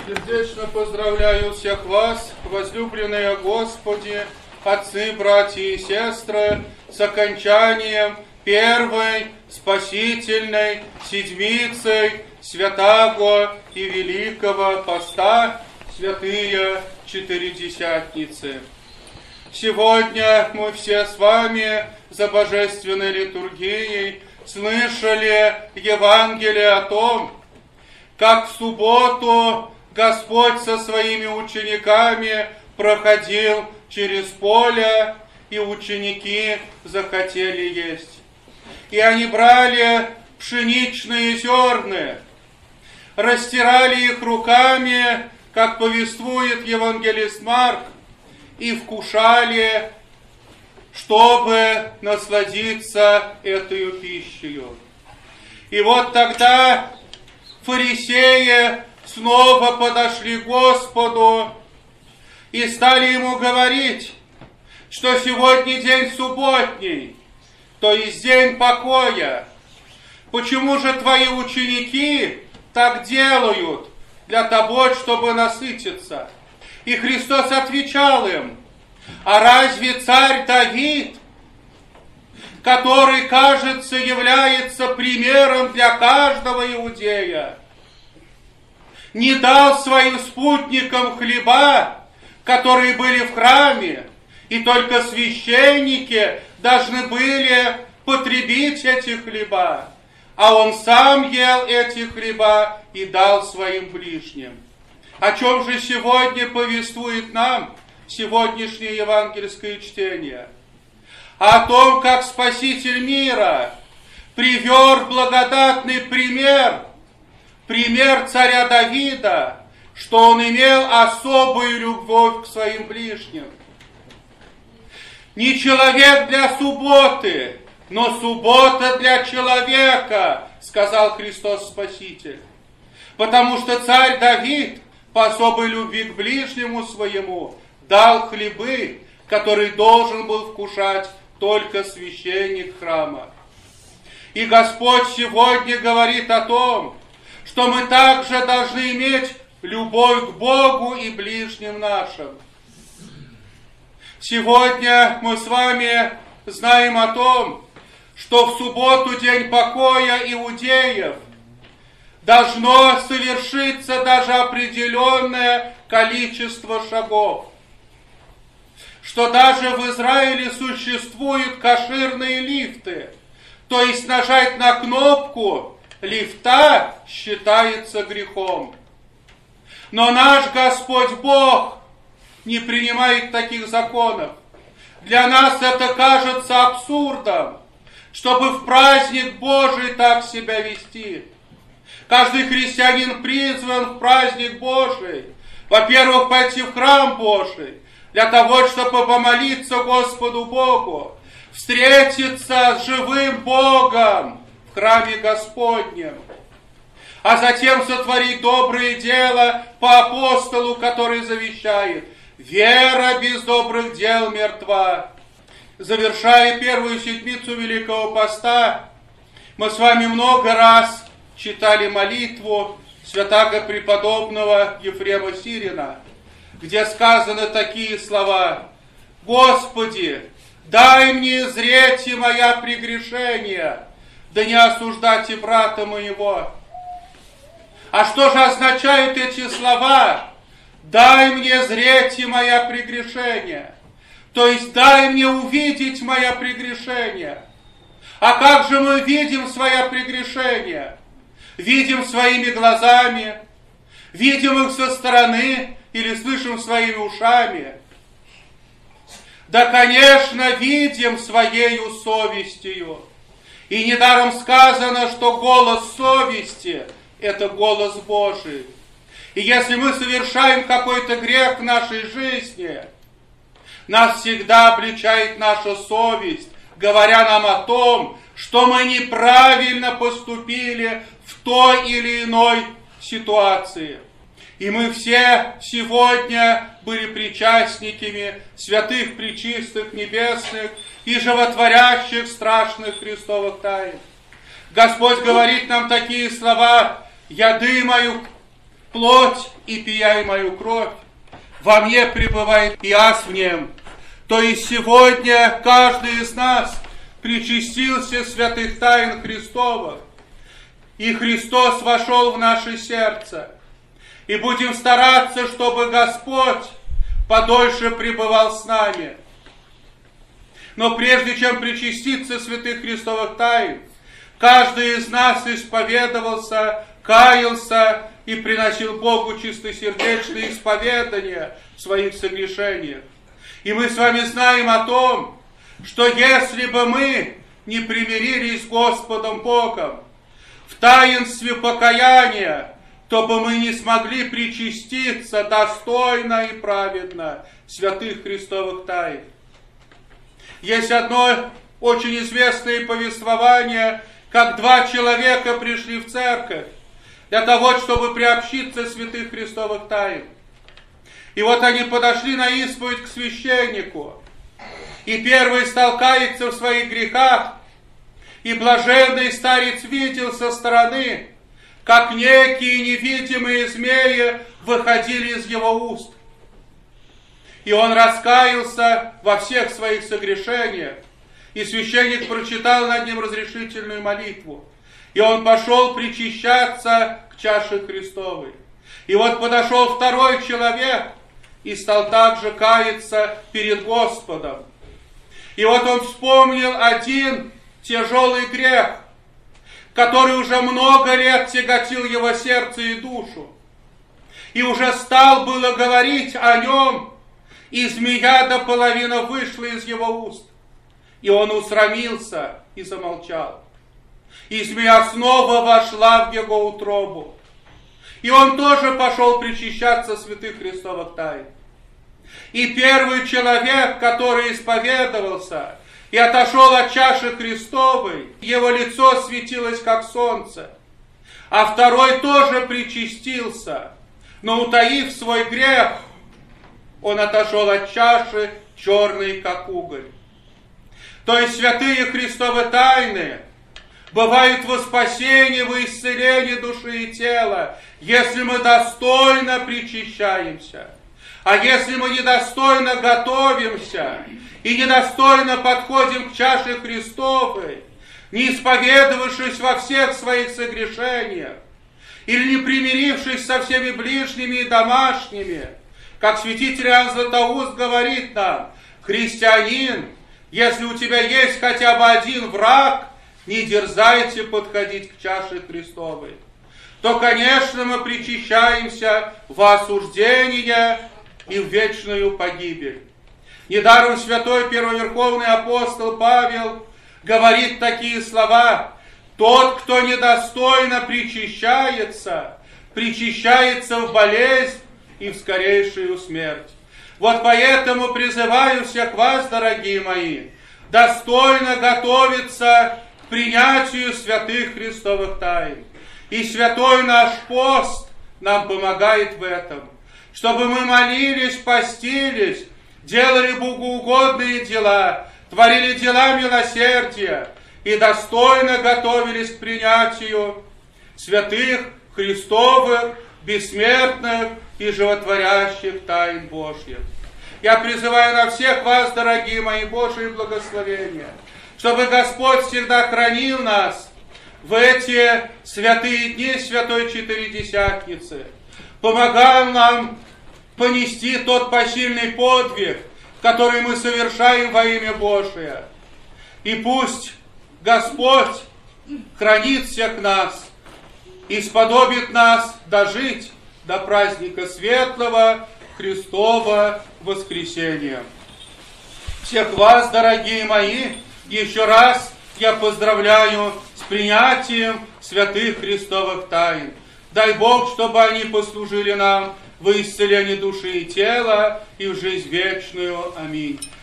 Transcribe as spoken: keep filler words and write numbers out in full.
Сердечно поздравляю всех вас, возлюбленные Господи, отцы, братья и сестры, с окончанием первой спасительной седмицы Святаго и Великого Поста, святые Четыредесятницы. Сегодня мы все с вами за Божественной литургией слышали Евангелие о том, как в субботу Господь со своими учениками проходил через поле, и ученики захотели есть. И они брали пшеничные зерна, растирали их руками, как повествует евангелист Марк, и вкушали, чтобы насладиться этой пищей. И вот тогда фарисеи снова подошли к Господу и стали ему говорить, что сегодня день субботний, то есть день покоя. Почему же твои ученики так делают для того, чтобы насытиться? И Христос отвечал им: а разве царь Давид, который, кажется, является примером для каждого иудея, не дал своим спутникам хлеба, которые были в храме, и только священники должны были потребить эти хлеба, а он сам ел эти хлеба и дал своим ближним? О чем же сегодня повествует нам сегодняшнее евангельское чтение? О том, как Спаситель мира привел благодатный пример, пример царя Давида, что он имел особую любовь к своим ближним. Не человек для субботы, но суббота для человека, сказал Христос Спаситель. Потому что царь Давид по особой любви к ближнему своему дал хлебы, которые должен был вкушать только священник храма. И Господь сегодня говорит о том, что мы также должны иметь любовь к Богу и ближним нашим. Сегодня мы с вами знаем о том, что в субботу, день покоя иудеев, должно совершиться даже определенное количество шагов. Что даже в Израиле существуют кошерные лифты, то есть нажать на кнопку лифта считается грехом. Но наш Господь Бог не принимает таких законов. Для нас это кажется абсурдом, чтобы в праздник Божий так себя вести. Каждый христианин призван в праздник Божий, во-первых, пойти в храм Божий, для того, чтобы помолиться Господу Богу, встретиться с живым Богом в храме Господнем, а затем сотворить доброе дело по апостолу, который завещает: вера без добрых дел мертва. Завершая первую седмицу Великого Поста, мы с вами много раз читали молитву святаго преподобного Ефрема Сирина, где сказаны такие слова: «Господи, дай мне зреть и моя прегрешения, да не осуждайте брата моего». А что же означают эти слова? «Дай мне зреть и моя прегрешения». То есть дай мне увидеть моя прегрешения. А как же мы видим свои прегрешения? Видим своими глазами, видим их со стороны или слышим своими ушами? Да, конечно, видим своею совестью. И недаром сказано, что голос совести – это голос Божий. И если мы совершаем какой-то грех в нашей жизни, нас всегда обличает наша совесть, говоря нам о том, что мы неправильно поступили в той или иной ситуации. И мы все сегодня были причастниками святых, пречистых, небесных и животворящих страшных Христовых тайн. Господь говорит нам такие слова: «Я дымаю плоть и пияй мою кровь, во мне пребывает и аз в нем. То есть сегодня каждый из нас причастился святых тайн Христовых, и Христос вошел в наше сердце. И будем стараться, чтобы Господь подольше пребывал с нами. Но прежде чем причаститься святых Христовых тайн, каждый из нас исповедовался, каялся и приносил Богу чистосердечное исповедание в своих согрешениях. И мы с вами знаем о том, что если бы мы не примирились с Господом Богом в таинстве покаяния, то бы мы не смогли причаститься достойно и праведно святых Христовых тайн. Есть одно очень известное повествование, как два человека пришли в церковь для того, чтобы приобщиться святых Христовых тайн. И вот они подошли на исповедь к священнику, и первый стал каяться в своих грехах, и блаженный старец видел со стороны, как некие невидимые змеи выходили из его уст. И он раскаялся во всех своих согрешениях, и священник прочитал над ним разрешительную молитву, и он пошел причащаться к чаше Христовой. И вот подошел второй человек и стал также каяться перед Господом. И вот он вспомнил один тяжелый грех, который уже много лет тяготил его сердце и душу. И уже стал было говорить о нем, и змея до половины вышла из его уст. И он усрамился и замолчал. И змея снова вошла в его утробу. И он тоже пошел причащаться святых Христовых тайн. И первый человек, который исповедовался и отошел от чаши Христовой, его лицо светилось, как солнце. А второй тоже причастился, но, утаив свой грех, он отошел от чаши, черный, как уголь. То есть святые Христовы тайны бывают во спасении, во исцелении души и тела, если мы достойно причащаемся. А если мы недостойно готовимся и недостойно подходим к чаше Христовой, не исповедовавшись во всех своих согрешениях, или не примирившись со всеми ближними и домашними, как святитель Иоанн Златоуст говорит нам: христианин, если у тебя есть хотя бы один враг, не дерзайте подходить к чаше Христовой, то, конечно, мы причащаемся во осуждение и в вечную погибель. Недаром святой первоверховный апостол Павел говорит такие слова: тот, кто недостойно причащается, причащается в болезнь и в скорейшую смерть. Вот поэтому призываю всех вас, дорогие мои, достойно готовиться к принятию святых Христовых тайн. И святой наш пост нам помогает в этом, чтобы мы молились, постились, делали богоугодные дела, творили дела милосердия и достойно готовились к принятию святых Христовых, бессмертных и животворящих тайн Божьих. Я призываю на всех вас, дорогие мои, Божие благословения, чтобы Господь всегда хранил нас в эти святые дни Святой Четыредесятницы, помогал нам понести тот посильный подвиг, который мы совершаем во имя Божие. И пусть Господь хранит всех нас и сподобит нас дожить до праздника светлого Христова воскресения. Всех вас, дорогие мои, еще раз я поздравляю с принятием святых Христовых тайн. Дай Бог, чтобы они послужили нам во исцелении души и тела и в жизнь вечную. Аминь.